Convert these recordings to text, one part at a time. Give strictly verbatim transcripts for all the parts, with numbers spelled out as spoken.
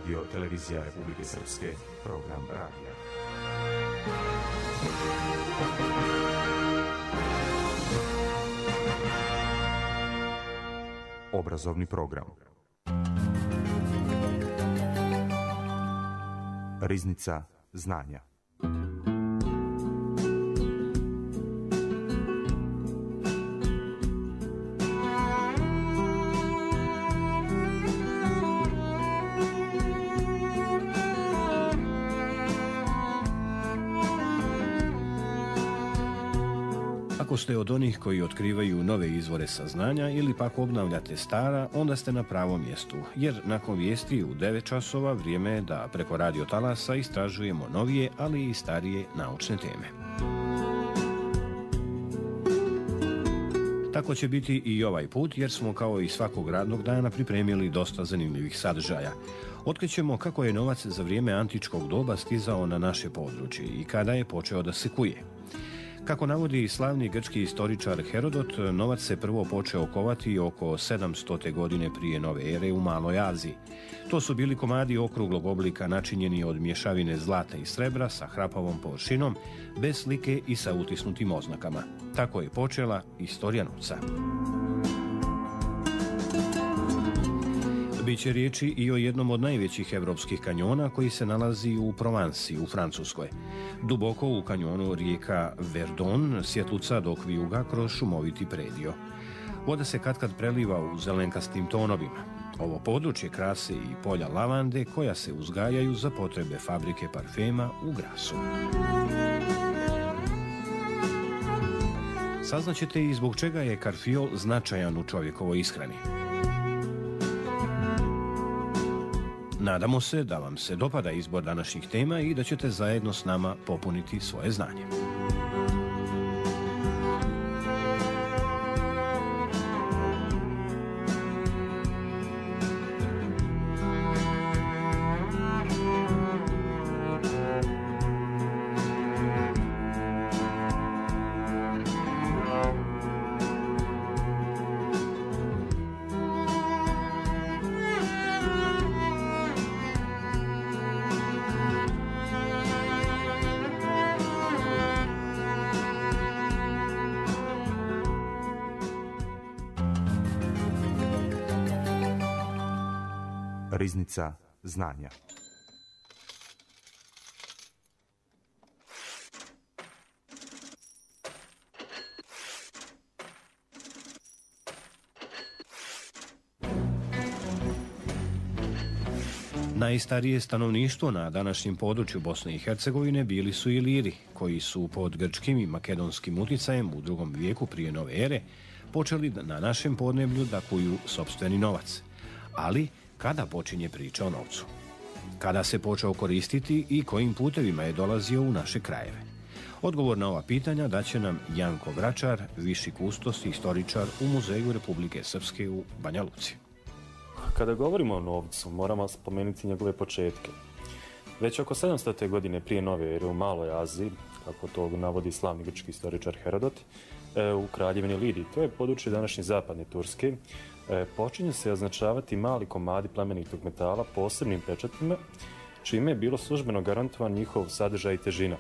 Radio Televizija Republike Srpske, program radija. Obrazovni program. Riznica znanja. Ako ste od onih koji otkrivaju nove izvore saznanja ili pak obnavljate stara, onda ste na pravom mjestu, jer nakon vijesti u devet časova vrijeme je da preko radio talasa istražujemo novije, ali i starije naučne teme. Tako će biti i ovaj put, jer smo kao i svakog radnog dana pripremili dosta zanimljivih sadržaja. Otkrićemo kako je novac za vrijeme antičkog doba stizao na naše područje i kada je počeo da se kuje. Kako navodi slavni grčki istoričar Herodot, novac se prvo počeo kovati oko sedamstote godine prije nove ere u Maloj Aziji. To su bili komadi okruglog oblika načinjeni od mješavine zlata i srebra sa hrapavom površinom, bez slike i sa utisnutim oznakama. Tako je počela istorija novca. Biće riječi i o jednom od najvećih evropskih kanjona koji se nalazi u Provansi u Francuskoj. Duboko u kanjonu rijeka Verdon svjetluca dok vijuga kroz šumoviti predio. Voda se katkad preliva u zelenkastim tonovima. Ovo područje krase i polja lavande koja se uzgajaju za potrebe fabrike parfema u Grasu. Saznaćete i zbog čega je karfiol značajan u čovjekovoj ishrani. Nadamo se da vam se dopada izbor današnjih tema i da ćete zajedno s nama popuniti svoje znanje. Riznica znanja. Najstarije stanovništvo na današnjem području Bosne i Hercegovine bili su Iliri, koji su pod grčkim i makedonskim uticajem u drugom vijeku prije nove ere počeli na našem podneblju da kuju sopstveni novac. Ali kada počinje priča o novcu? Kada se počeo koristiti i kojim putevima je dolazio u naše krajeve? Odgovor na ova pitanja daće nam Janko Vračar, viši kustos i istoričar u Muzeju Republike Srpske u Banja Luci. Kada govorimo o novcu, moramo spomenuti njegove početke. Već oko sedamstote godine prije nove ere u Maloj Aziji, kako to navodi slavni grčki istoričar Herodot, u kraljevini Lidiji, to je područje današnje zapadne Turske, počinju se označavati mali komadi plemenitog metala posebnim pečatima, čime je bilo službeno garantovan njihov sadržaj i težina.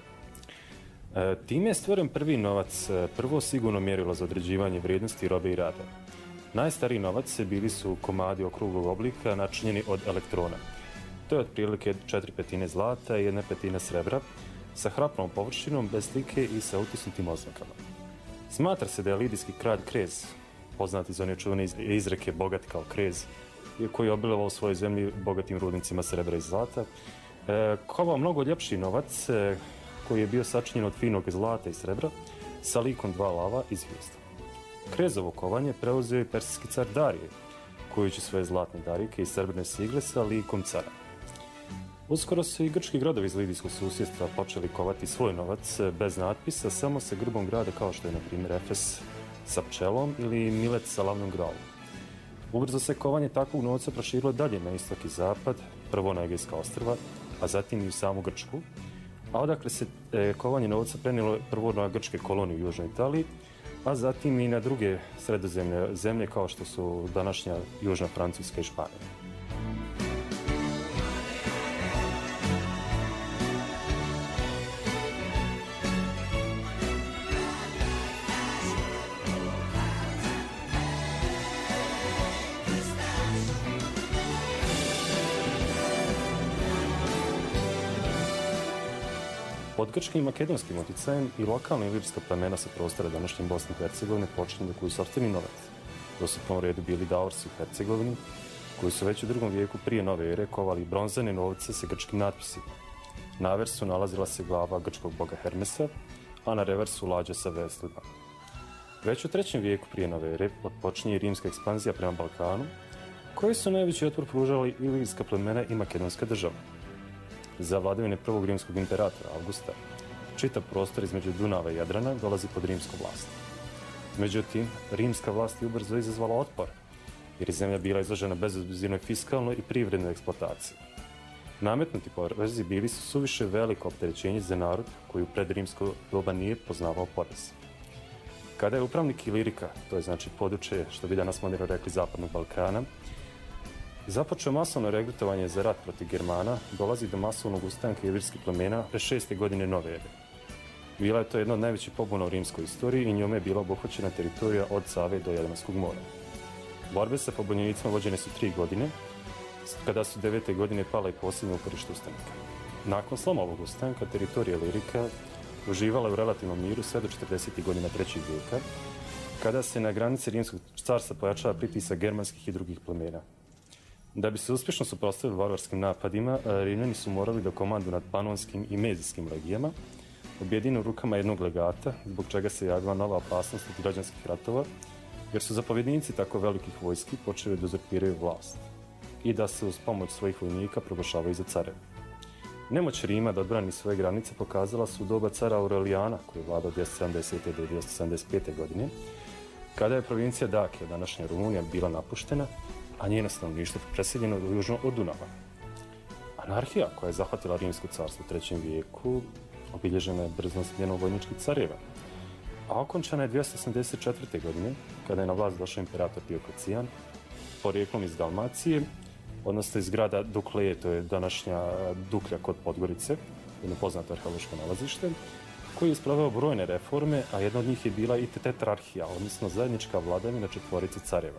Time je stvoren prvi novac, prvo sigurno mjerilo za određivanje vrijednosti robe i rada. Najstariji novac bili su komadi okruglog oblika načinjeni od elektrona. To je otprilike četiri petine zlata i jedna petina srebra, sa hrapnom površinom, bez slike i sa utisnutim oznakama. Smatra se da je lidijski kralj Krez, poznati za one čuvene izreke bogat kao Krez, koji je obilovao u svojoj zemlji bogatim rudnicima srebra i zlata, kovao mnogo ljepši novac koji je bio sačinjen od finog zlata i srebra sa likom dva lava i zvijezda. Krezovo kovanje preuzeo je persijski car Darije, kujući svoje zlatne darike i srebrne sigle sa likom cara. Uskoro su i grčki gradovi iz lidijskog susjedstva počeli kovati svoj novac bez natpisa, samo sa grbom grada kao što je na primjer Efes sa pčelom ili Milet sa lavnom gralom. Ubrzo se kovanje takvog novca proširilo dalje na istok i zapad, prvo na Egejska ostrva, a zatim i u samu Grčku, a odakle se e, kovanje novca prenijelo prvo na grčke kolonije u južnoj Italiji, a zatim i na druge sredozemne zemlje kao što su današnja južna Francuska i Španija. Pod grčkim i makedonskim utjecajem i lokalna ilirska plemena sa prostora današnje Bosne i Hercegovine počinju da kuju sopstveni novac. To su u prvom redu bili Daorsi u Hercegovini, koji su već u drugom vijeku prije nove ere kovali bronzane novce sa grčkim natpisima. Na versu nalazila se glava grčkog boga Hermesa, a na reversu lađa sa veslima. Već u trećem vijeku prije nove ere počinje rimska ekspanzija prema Balkanu, koji su najveći otpor pružali ilirska plemena i makedonska država. Za vladavine prvog rimskog imperatora Augusta, čitav prostor između Dunava i Jadrana dolazi pod rimsku vlast. Međutim, rimska vlast je ubrzo izazvala otpor, jer je zemlja bila izložena bezobzirnoj fiskalnoj i privrednoj eksploataciji. Nametnuti porezi bili su suviše veliko opterećenje za narod koji u predrimsko doba nije poznavao porez. Kada je upravnik Ilirika, to je znači područje, što bi danas moderno rekli Zapadnog Balkana, započeo masovno regrutovanje za rat protiv Germana, dolazi do masovnog ustanka ilirskih plemena pre šeste godine nove ere. Bila je to jedna od najvećih pobuna u rimskoj istoriji i njome je bila obuhvaćena teritorija od Save do Jadranskog mora. Borbe sa pobunjenicima vođene su tri godine, kada su devete godine pala i posljednje uporište ustanka. Nakon sloma ovog ustanka, teritorija Ilirika uživala je u relativnom miru sve do četrdesetih godina trećeg vijeka, kada se na granici Rimskog carstva pojačava pritisak germanskih i drugih plemena. Da bi se uspješno suprotstavili varvarskim napadima, Rimljani su morali da komandu nad panonskim i mezijskim legijama objedine u rukama jednog legata, zbog čega se javila nova opasnost od građanskih ratova, jer su zapovjednici tako velikih vojski počeli da uzurpiraju vlast i da se uz pomoć svojih vojnika proglašavaju za careve. Nemoć Rima da odbrani svoje granice pokazala su u doba cara Aurelijana, koji je vladao od dvjesto sedamdesete do dvjesto sedamdeset pete. godine, kada je provincija Dakija, današnja Rumunija, bila napuštena, a njeno stanovništvo preseljeno južno od Dunava. Anarhija koja je zahvatila Rimsko carstvo u trećem vijeku obilježena je brzom smjenom vojničkih careva, a okončana je dvjesto osamdeset četvrte. godine, kada je na vlast došao imperator Dioklecijan, porijeklom iz Dalmacije, odnosno iz grada Dukleje, to je današnja Duklja kod Podgorice, jedno poznato arheološko nalazište, koji je sproveo brojne reforme, a jedna od njih je bila i tetrarhija, odnosno zajednička vladavina četvorice careva.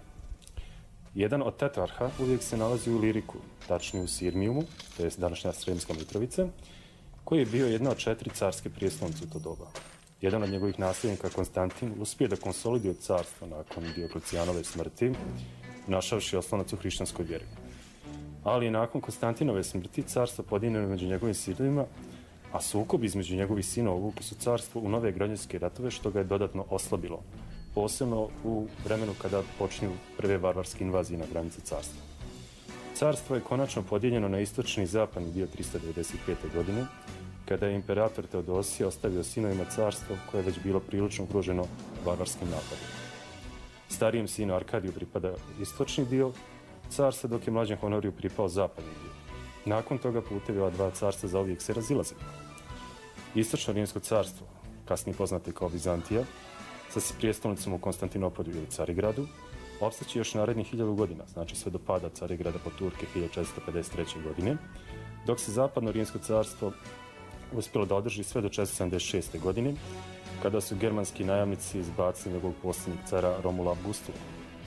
Jedan od tetrarha uvijek se nalazi u Iliriku, tačnije u Sirmijumu, to je današnja Sremska Mitrovica, koji je bio jedna od četiri carske prijestolnice u to doba. Jedan od njegovih nasljednika, Konstantin, uspio da konsoliduje carstvo nakon Dioklecijanove smrti, našavši oslonac u hrišćanskoj vjeri. Ali nakon Konstantinove smrti carstvo podijeljeno među njegovim sinovima, a sukob između njegovih sinova uvukli su carstvo u nove građanske ratove, što ga je dodatno oslabilo, posebno u vremenu kada počinju prve varvarske invazije na granice carstva. Carstvo je konačno podijeljeno na istočni i zapadni dio tristo devedeset pete. godine, kada je imperator Teodosije ostavio sinovima carstvo koje je već bilo prilično ugroženo varvarskim napadima. Starijem sinu Arkadiju pripada istočni dio carstva, dok je mlađem Honoriju pripao zapadni dio. Nakon toga putevi ova dva carstva zauvijek se razilaze. Istočno rimsko carstvo, kasnije poznato kao Vizantija, sa prijestolnicom u Konstantinopolju ili Carigradu, opstaće još narednih hiljadu godina, znači sve do pada Carigrada pod Turke hiljadu četiristo pedeset treće. godine, dok se zapadno rimsko carstvo uspjelo da održi sve do četiristo sedamdeset šeste. godine, kada su germanski najamnici izbacili njegovog posljednjeg cara Romula Augustula.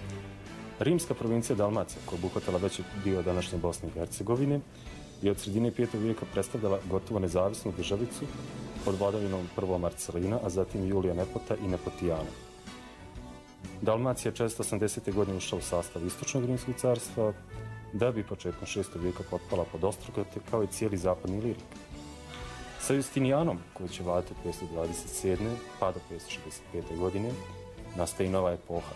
Rimska provincija Dalmacija, koja je obuhvatala veći dio današnje Bosne i Hercegovine, je od sredine petog vijeka predstavljala gotovo nezavisnu državicu pod vladavinom prvo Marcelina, a zatim Julija Nepota i Nepotijana. Dalmacija je četiristo osamdesete. godine ušla u sastav istočnog rimskog carstva, da bi početkom šestog vijeka potpala pod Ostrogote, kao i cijeli zapadni Ilirik. Sa Justinijanom, koji će vladati od petsto dvadeset sedme. pa do petsto šezdeset pete. godine, nastaje nova epoha.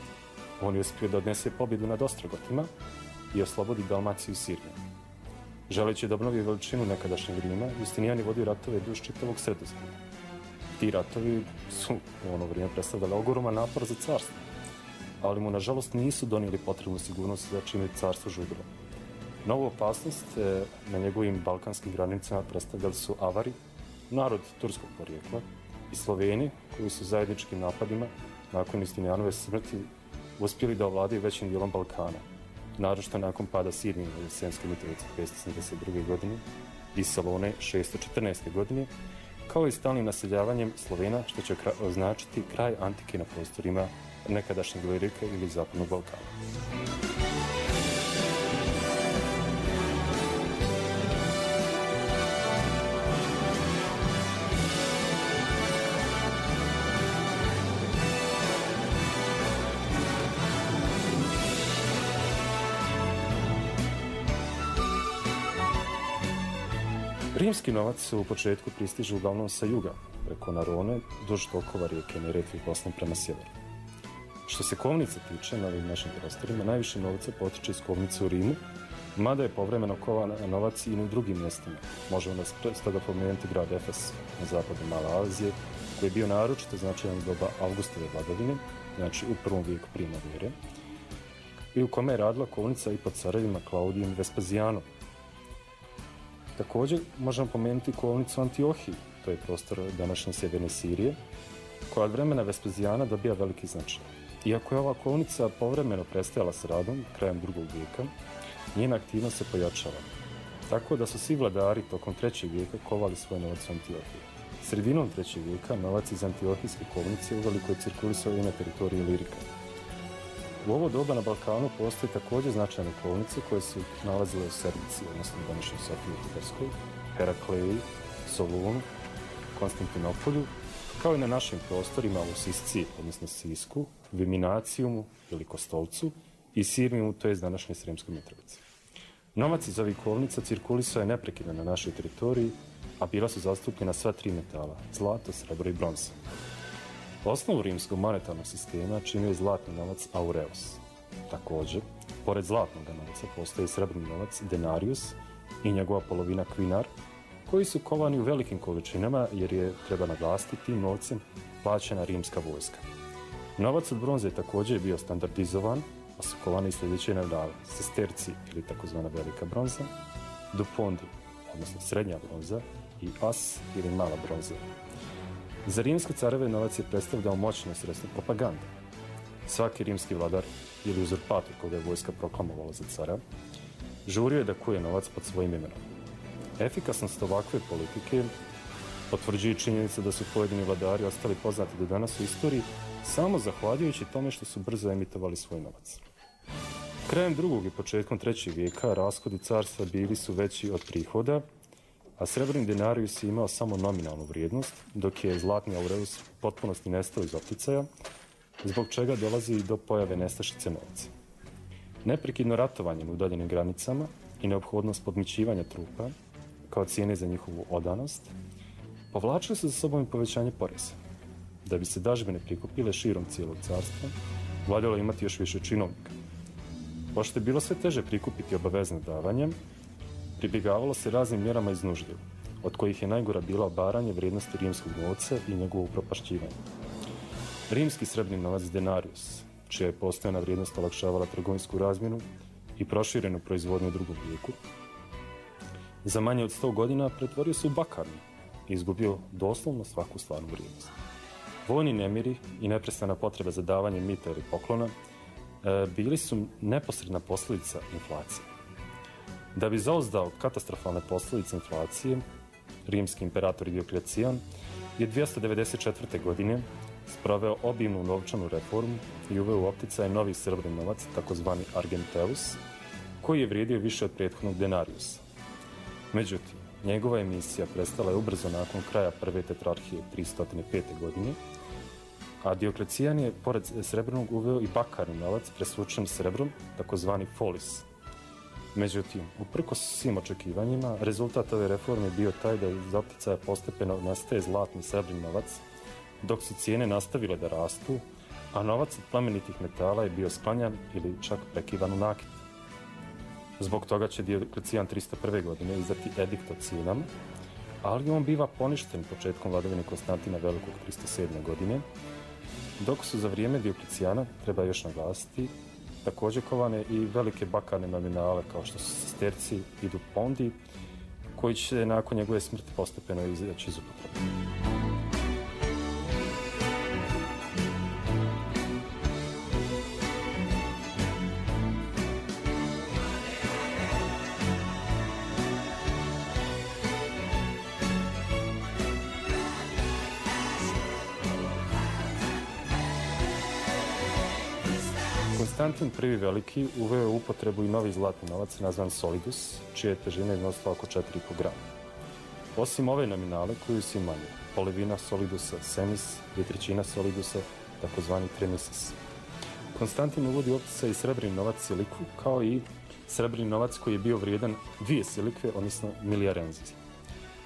On je uspio da odnese pobjedu nad Ostrogotima i oslobodi Dalmaciju i Sirmiju. Želeći da obnovi veličinu nekadašnjeg Rima, Justinijan je vodio ratove duž čitavog Sredozemlja. Ti ratovi su u ono vrijeme predstavljali ogroman napor za carstvo, ali mu nažalost nisu donijeli potrebnu sigurnost za čime je carstvo žudilo. Novu opasnost na njegovim balkanskim granicama predstavljali su Avari, narod turskog porijekla, i Sloveni, koji su zajedničkim napadima nakon Justinijanove smrti uspjeli da ovladaju većim dijelom Balkana, naročito nakon pada Sirmije u Sremskoj Mitrovici petsto sedamdeset druge. godine i Salone šesto četrnaeste. godine, kao i stalnim naseljavanjem Slovena, što će označiti kraj antike na prostorima nekadašnjeg Ilirika ili Zapadnog Balkana. Rimski novac u početku pristiže uglavnom sa juga, preko Narone, duž tokova rijeke Neretve i Bosne prema sjeveru. Što se kovnice tiče na ovim našim prostorima, najviše novca potiče iz kovnice u Rimu, mada je povremeno kovan novac i na drugim mjestima. Možemo nas stoga pomenuti grad Efes na zapadu Male Azije, koji je bio naročito značajan iz doba Augustove vladavine, znači u prvom vijeku prije nove ere, i u kome je radila kovnica i pod carevima Klaudijem i Vespazijanom. Također možemo pomenuti kovnicu u Antiohiji, to je prostor današnje sjeverne Sirije, koja od vremena Vespazijana dobija veliki značaj. Iako je ova kovnica povremeno prestajala s radom krajem drugog vijeka, njena aktivnost se pojačava. Tako da su svi vladari tokom trećeg vijeka kovali svoj novac u Antiohiji. Sredinom trećeg vijeka novac iz antiohijske kovnice uveliko je cirkulisao i na teritoriji Ilirika. U ovo doba na Balkanu postoje također značajne kovnice koje su nalazile u Serbici, odnosno današnjoj Sofiji u Bugarskoj, Herakleji, Solunu, Konstantinopolju, kao i na našim prostorima u Sisci, odnosno Sisku, Viminacijumu ili Kostolcu i Sirmijumu, to je današnje Sremskoj Mitrovici. Novac iz ovih kovnica cirkulisao je neprekidno na našoj teritoriji, a bila su zastupljena sva tri metala, zlato, srebro i bronza. Osnovu rimskog monetarnog sistema činio je zlatni novac aureus. Također, pored zlatnog novca postoji srebrni novac denarius i njegova polovina kvinar, koji su kovani u velikim količinama jer je, treba naglasiti, tim novcem plaćena rimska vojska. Novac od bronze je također bio standardizovan, a su kovani i sljedeće metali: sesterci ili takozvana velika bronza, dupondi, odnosno srednja bronza, i as ili mala bronza. Za rimske careve novac je predstavljao moćno sredstvo propagande. Svaki rimski vladar ili uzurpator koga je vojska proklamovala za cara žurio je da kuje novac pod svojim imenom. Efikasnost ovakve politike potvrđuje činjenica da su pojedini vladari ostali poznati do danas u istoriji samo zahvaljujući tome što su brzo emitovali svoj novac. Krajem drugog i početkom trećeg vijeka rashodi carstva bili su veći od prihoda, a srebrni denarius je imao samo nominalnu vrijednost, dok je zlatni aureus u potpunosti nestao iz opticaja, zbog čega dolazi i do pojave nestašice novca. Neprekidno ratovanje na udaljenim granicama i neophodnost podmićivanja trupa, kao cijene za njihovu odanost, povlačili su za sobom i povećanje poreza. Da bi se dažbine prikupile širom cijelog carstva, valjalo imati još više činovnika. Pošto je bilo sve teže prikupiti obavezne davanja, pribjegavalo se raznim mjerama iz nužde, od kojih je najgora bila obaranje vrijednosti rimskog novca i njegovo upropašćivanje. Rimski srebrni novac denarius, čija je postojana vrijednost olakšavala trgovinsku razmjenu i proširenu proizvodnju u drugom vijeku, za manje od sto godina pretvorio se u bakarni i izgubio doslovno svaku stvarnu vrijednost. Vojni nemiri i neprestana potreba za davanje mita ili poklona e, bili su neposredna posljedica inflacije. Da bi zauzdao katastrofalne posljedice inflacije, rimski imperator Dioklecijan je dvjesto devedeset četvrte. godine sproveo obimnu novčanu reformu i uveo u opticaj novi srebrni novac, takozvani argenteus, koji je vrijedio više od prethodnog denariusa. Međutim, njegova emisija prestala je ubrzo nakon kraja prve tetrarhije tristo pete. godine, a Dioklecijan je pored srebrnog uveo i bakarni novac presvučen srebrom, takozvani folis. Međutim, uprkos svim očekivanjima, rezultat ove reforme je bio taj da iz opticaja postepeno nastaje zlatni srebrni novac, dok su cijene nastavile da rastu, a novac od plamenitih metala je bio sklanjan ili čak prekivan u nakit. Zbog toga će Dioklecijan tristo prve. godine izdati edikt o cijenama, ali on biva poništen početkom vladavine Konstantina Velikog tristo sedme. godine, dok su za vrijeme Dioklecijana, treba još naglasiti, također kovane i velike bakarne nominale kao što su sesterci i dupondi, koji će nakon njegove smrti postepeno izaći iz upotrebe. Konstantin prvi veliki uveo je u upotrebu i novi zlatni novac nazvan solidus, čija je težina iznosila oko četiri i po grama. Osim ove nominale koju su manje, polovina solidusa semis i trećina solidusa, takozvani tremisis. Konstantin uvodi u opticaj i srebrni novac silikvu, kao i srebrni novac koji je bio vrijedan dvije silikve, odnosno milijarenzije.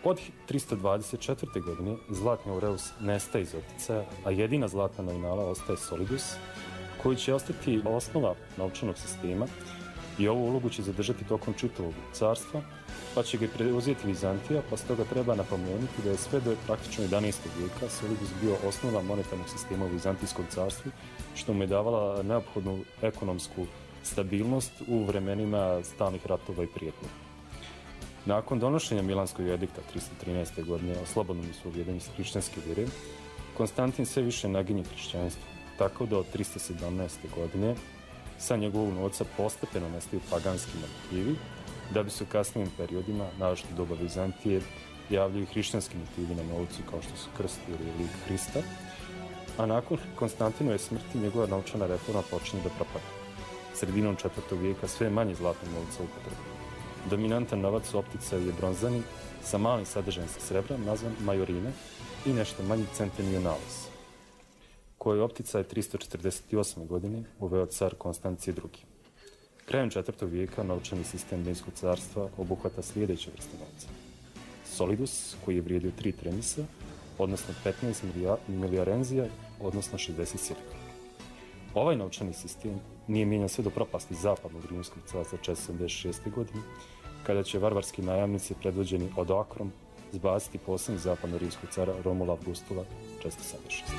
Od tristo dvadeset četvrte. godine zlatni aureus nestaje iz opticaja, a jedina zlatna nominala ostaje solidus, koji će ostati osnova novčanog sistema i ovu ulogu će zadržati tokom čitavog carstva, pa će ga preuzeti Vizantija, pa stoga treba napomenuti da je sve do praktično jedanaestog. vijeka solidus bio osnova monetarnog sistema u Vizantijskom carstvu, što mu je davala neophodnu ekonomsku stabilnost u vremenima stalnih ratova i prijetnji. Nakon donošenja Milanskog edikta tristo trinaeste. godine o slobodnom ispovjedanju hrišćanske vjere, Konstantin sve više naginje hrišćanstvo, tako da od tristo sedamnaeste. godine sa njegovog novca postepeno nestaju paganski motivi, da bi se u kasnijim periodima, naročito u doba Vizantije, javljaju hrišćanski motivi na novcu kao što su krst ili lik Hrista, a nakon Konstantinove smrti njegova novčana reforma počinje da propada. Sredinom četvrtog. vijeka sve manje zlatnog novca upotrebu. Dominantan novac u opticaju je bronzani sa malim sadržajem srebra, nazvan majorina, i nešto manji centenionalis, koji je opticaj tristo četrdeset osme. godine uveo car Konstancije drugi. Krajem četvrtog. vijeka novčani sistem Rimskog carstva obuhvata sljedeće vrste novca. Solidus, koji je vrijedio tri tremisa, odnosno petnaest milijarenzija, odnosno šezdeset sirka. Ovaj novčani sistem nije mijenjan sve do propasti zapadnog Rimskog carstva četiristo sedamdeset šeste. godine, kada će varvarski najamnici predvođeni Odakrom zbaciti poslednjeg zapadnog rimskog cara Romula Avgustula četiristo sedamdeset šeste.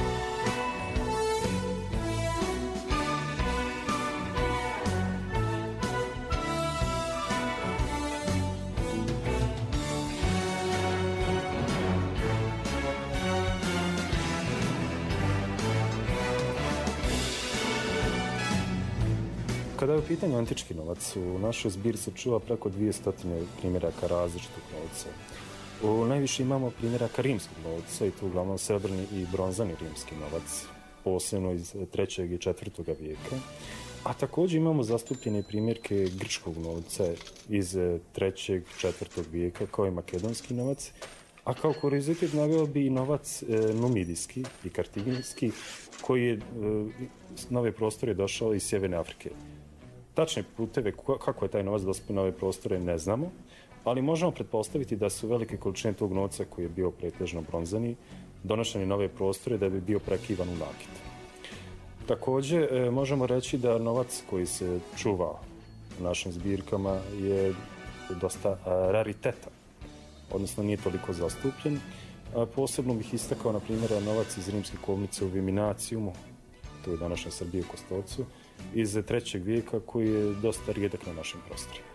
Kada je u pitanju antički novac, u našoj zbirci se čuva preko dvjesto primjeraka različitog novca. U najviše imamo primjeraka rimskog novca, i to uglavnom srebrni i bronzani rimski novac, posebno iz trećeg i četvrtog. vijeka. A također imamo zastupljene primjerke grčkog novca iz trećeg i četvrtog. vijeka, kao i makedonski novac, a kao kuriozitet naveo bi i novac e, numidijski i kartiginski, koji je e, na ove prostore došao iz Sjeverne Afrike. Tačne puteve kako je taj novac dospio na ove prostore ne znamo, ali možemo pretpostaviti da su velike količine tog novca, koji je bio pretežno bronzani, donošeni na ove prostore da bi bio prekivan u nakit. Također e, možemo reći da novac koji se čuva u našim zbirkama je dosta a, rariteta, odnosno nije toliko zastupljen. A, posebno bih istakao, na primjer, novac iz rimske kovnice u Viminacijumu, to je današnja Srbija u Kostolcu, iz trećeg. vijeka, koji je dosta rijedak na našim prostorima.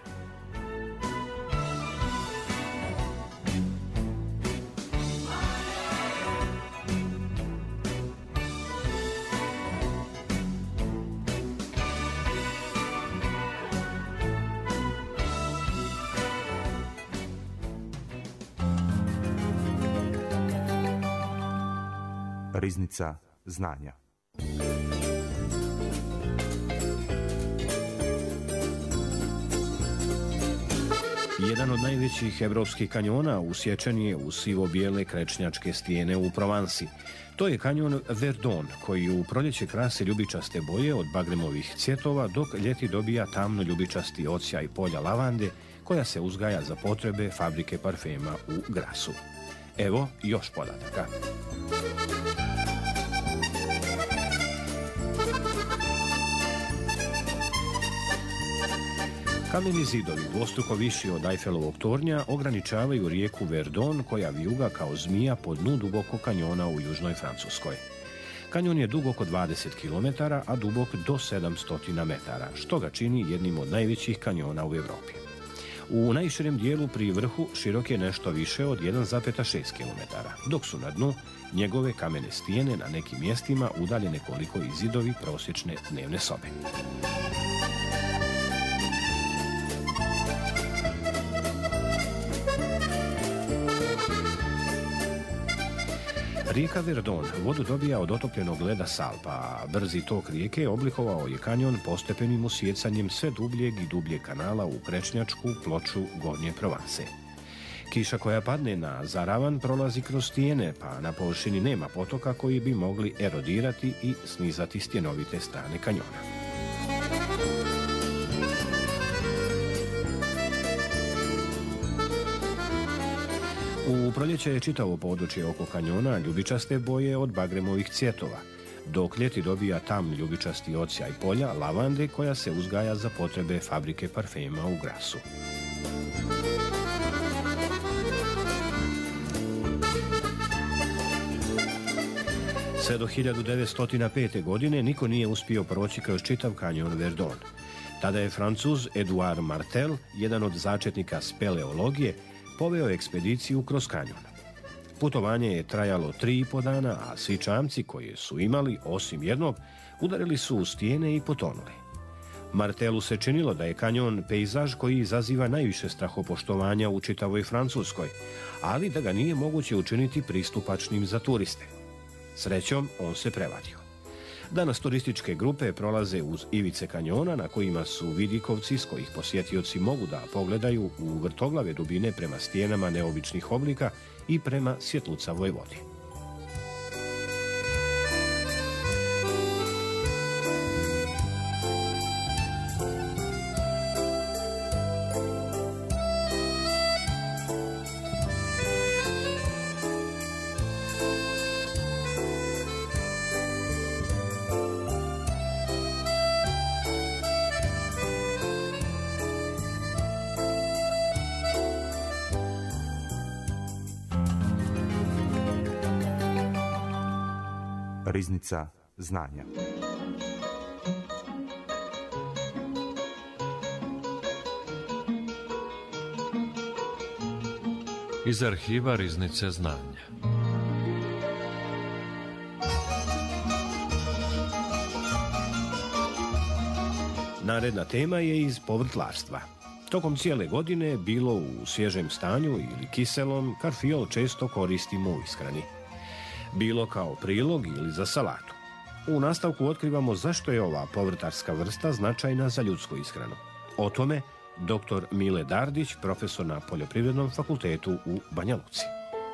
Riznica znanja. Jedan od najvećih evropskih kanjona usječen je u sivo-bijele krečnjačke stijene u Provansi. To je kanjon Verdon, koji u proljeće krasi ljubičaste boje od bagremovih cvjetova, dok ljeti dobija tamno ljubičasti odsjaj polja lavande, koja se uzgaja za potrebe fabrike parfema u Grasu. Evo još podataka. Kameni zidovi, dvostruko viši od Eiffelovog tornja, ograničavaju rijeku Verdon, koja vijuga kao zmija po dnu dubokog kanjona u južnoj Francuskoj. Kanjon je dug oko dvadeset kilometara, a dubok do sedamsto metara, što ga čini jednim od najvećih kanjona u Europi. U najširem dijelu pri vrhu širok je nešto više od jedan zarez šest kilometara, dok su na dnu njegove kamene stijene na nekim mjestima udaljene koliko i zidovi prosječne dnevne sobe. Rijeka Verdon vodu dobija od otopljenog leda s Alpa, a brzi tok rijeke oblikovao je kanjon postepenim usjecanjem sve dubljeg i dubljeg kanala u krečnjačku ploču Gornje Provanse. Kiša koja padne na zaravan prolazi kroz stijene, pa na površini nema potoka koji bi mogli erodirati i snizati stjenovite strane kanjona. U proljeće je čitavo područje oko kanjona ljubičaste boje od bagremovih cvjetova, dok ljeti dobija tam ljubičasti odsjaj polja lavande koja se uzgaja za potrebe fabrike parfema u Grasu. Sve do hiljadu devetsto pete. godine niko nije uspio proći kroz čitav kanjon Verdon. Tada je Francuz Eduard Martel, jedan od začetnika speleologije, poveo ekspediciju kroz kanjon. Putovanje je trajalo tri i po dana, a svi čamci koje su imali, osim jednog, udarili su u stijene i potonuli. Martelu se činilo da je kanjon pejzaž koji izaziva najviše strahopoštovanja u čitavoj Francuskoj, ali da ga nije moguće učiniti pristupačnim za turiste. Srećom, on se prevario. Danas turističke grupe prolaze uz ivice kanjona na kojima su vidikovci s kojih posjetioci mogu da pogledaju u vrtoglave dubine prema stijenama neobičnih oblika i prema svjetlucavoj vodi. Riznica znanja. Iz arhiva Riznice znanja. Naredna tema je iz povrtlarstva. Tokom cijele godine, bilo u svježem stanju ili kiselom, karfiol često koristimo u ishrani. Bilo kao prilog ili za salatu. U nastavku otkrivamo zašto je ova povrtarska vrsta značajna za ljudsku ishranu. O tome doktor Mile Dardić, profesor na Poljoprivrednom fakultetu u Banja Luci.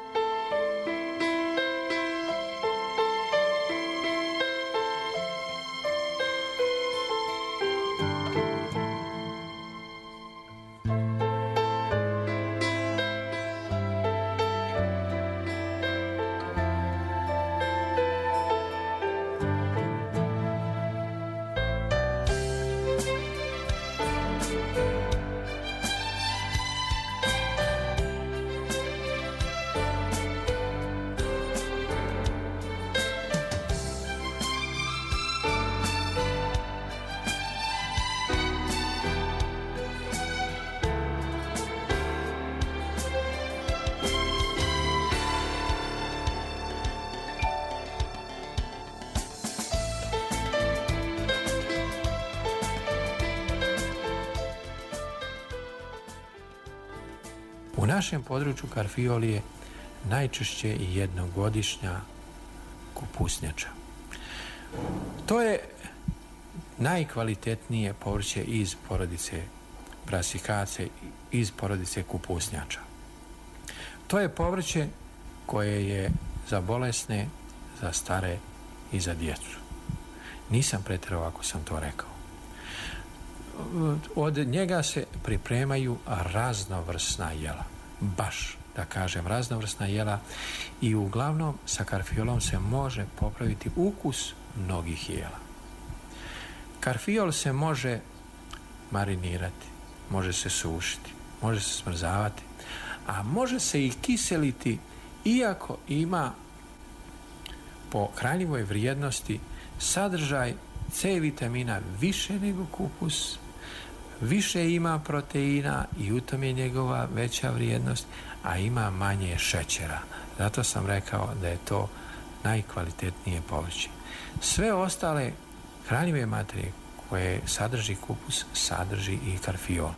U našem području karfiol je najčešće i jednogodišnja kupusnjača. To je najkvalitetnije povrće iz porodice brasikace, iz porodice kupusnjača. To je povrće koje je za bolesne, za stare i za djecu. Nisam pretjerao ako sam to rekao. Od njega se pripremaju raznovrsna jela. Baš, da kažem, raznovrsna jela i uglavnom sa karfiolom se može popraviti ukus mnogih jela. Karfiol se može marinirati, može se sušiti, može se smrzavati, a može se i kiseliti iako ima po hranjivoj vrijednosti sadržaj C vitamina više nego kupus, više ima proteina i u tom je njegova veća vrijednost, a ima manje šećera. Zato sam rekao da je to najkvalitetnije povrće. Sve ostale hranjive materije koje sadrži kupus, sadrži i karfiol.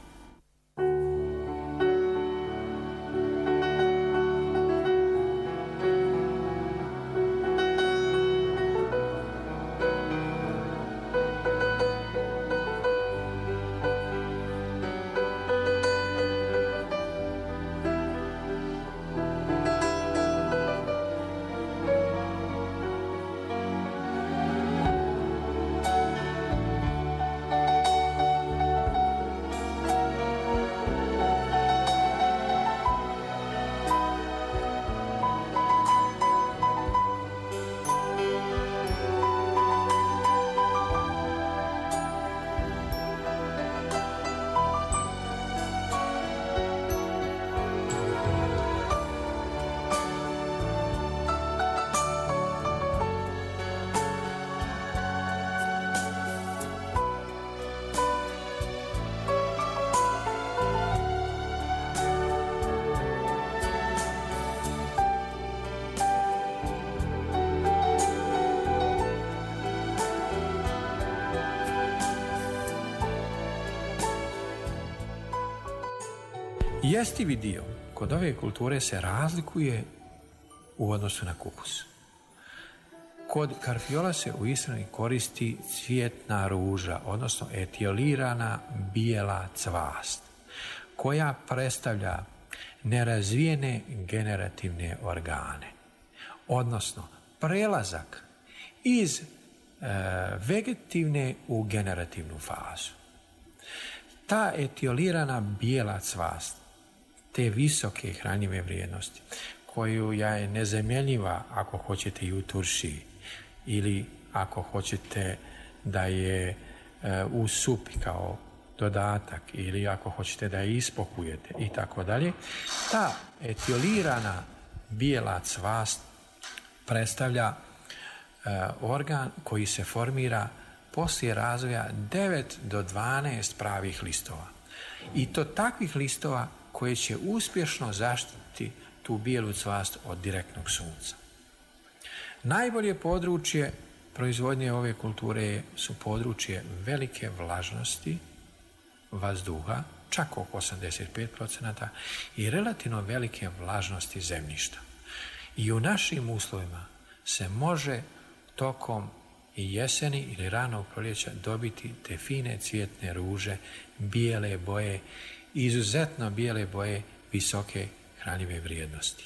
Jestivi dio kod ove kulture se razlikuje u odnosu na kupus. Kod karfiola se u ishrani koristi cvjetna ruža, odnosno etiolirana bijela cvast, koja predstavlja nerazvijene generativne organe, odnosno prelazak iz e, vegetativne u generativnu fazu. Ta etiolirana bijela cvast, te visoke hranjive vrijednosti, koju je nezamjenjiva ako hoćete i u turšiji, ili ako hoćete da je e, u supi kao dodatak, ili ako hoćete da je ispokujete i tako dalje, ta etiolirana bijela cvast predstavlja e, organ koji se formira poslije razvoja devet do dvanaest pravih listova. I to takvih listova koje će uspješno zaštiti tu bijelu cvast od direktnog sunca. Najbolje područje proizvodnje ove kulture su područje velike vlažnosti vazduha, čak oko osamdeset pet procenata, i relativno velike vlažnosti zemljišta. I u našim uslovima se može tokom i jeseni ili ranog proljeća dobiti te fine cvjetne ruže, bijele boje, izuzetno bijele boje visoke hranjive vrijednosti.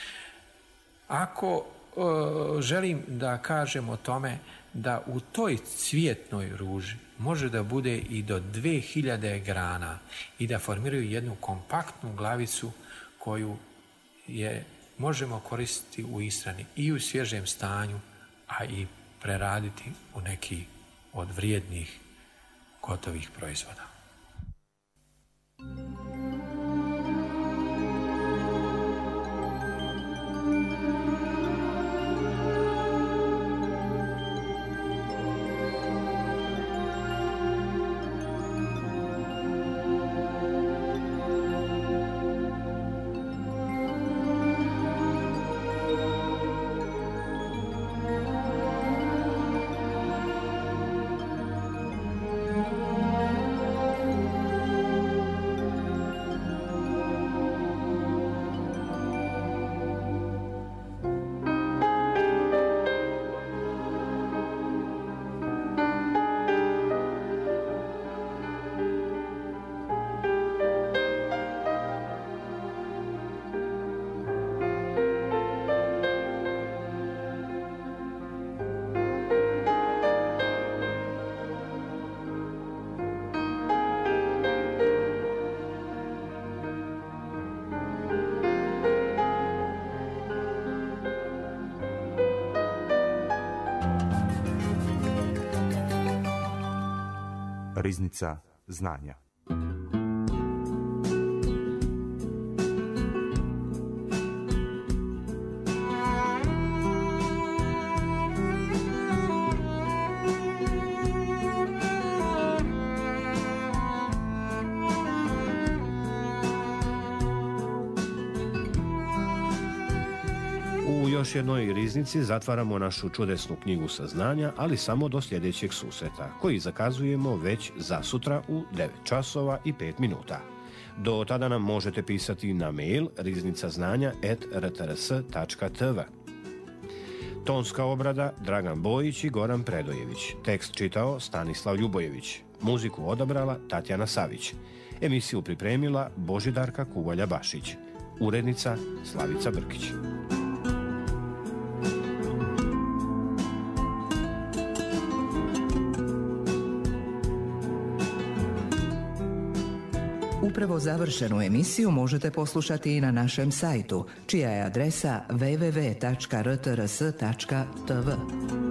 Ako e, želim da kažem o tome da u toj cvjetnoj ruži može da bude i do dve hiljade grana i da formiraju jednu kompaktnu glavicu koju je možemo koristiti u ishrani i u svježem stanju, a i preraditi u neki od vrijednih gotovih proizvoda. Riznica znanja. U još jednoj riznici zatvaramo našu čudesnu knjigu saznanja, ali samo do sljedećeg susreta, koji zakazujemo već za sutra u devet časova i pet minuta. Do tada nam možete pisati na mail riznicaznanja at r t r s tačka t v. Tonska obrada Dragan Bojić i Goran Predojević. Tekst čitao Stanislav Ljubojević. Muziku odabrala Tatjana Savić. Emisiju pripremila Božidarka Kuvalja-Bašić. Urednica Slavica Brkić. Upravo završenu emisiju možete poslušati i na našem sajtu, čija je adresa w w w tačka r t r s tačka t v.